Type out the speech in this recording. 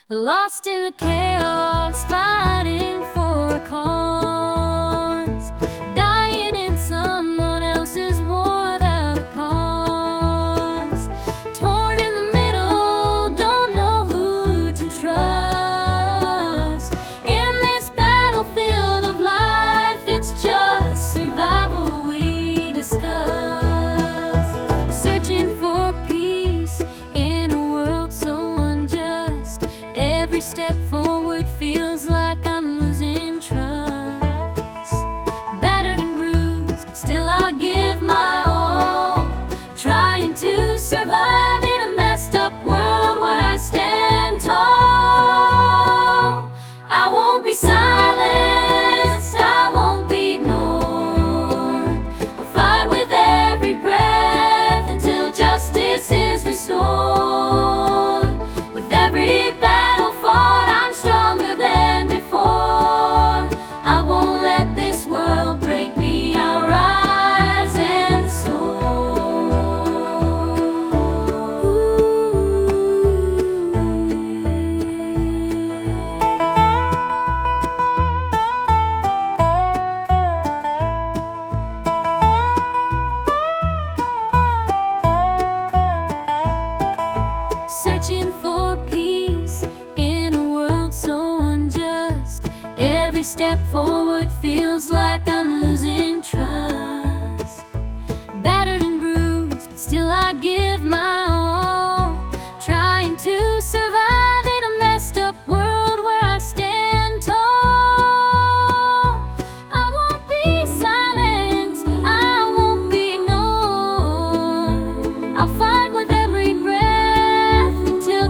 lost in the chaos, fighting for a cause, dying in someone else's war without a cause, torn in the middle, don't know who to trust. In this battlefield of life, it's just survival we discuss, searching for peace in a world so unjust. Every step forward feels like I'm losing trust. Battered and bruised, still I'll give my all, trying to survive in a messed up world where I stand tall. I won't be silenced, I won't be ignored. I'll fight with every breath until justice is restored. With every battle fought, I'm stronger than before. I won't let this world break me, I'll rise and searching for peace in a world so unjust. Every step forward feels like I'm losing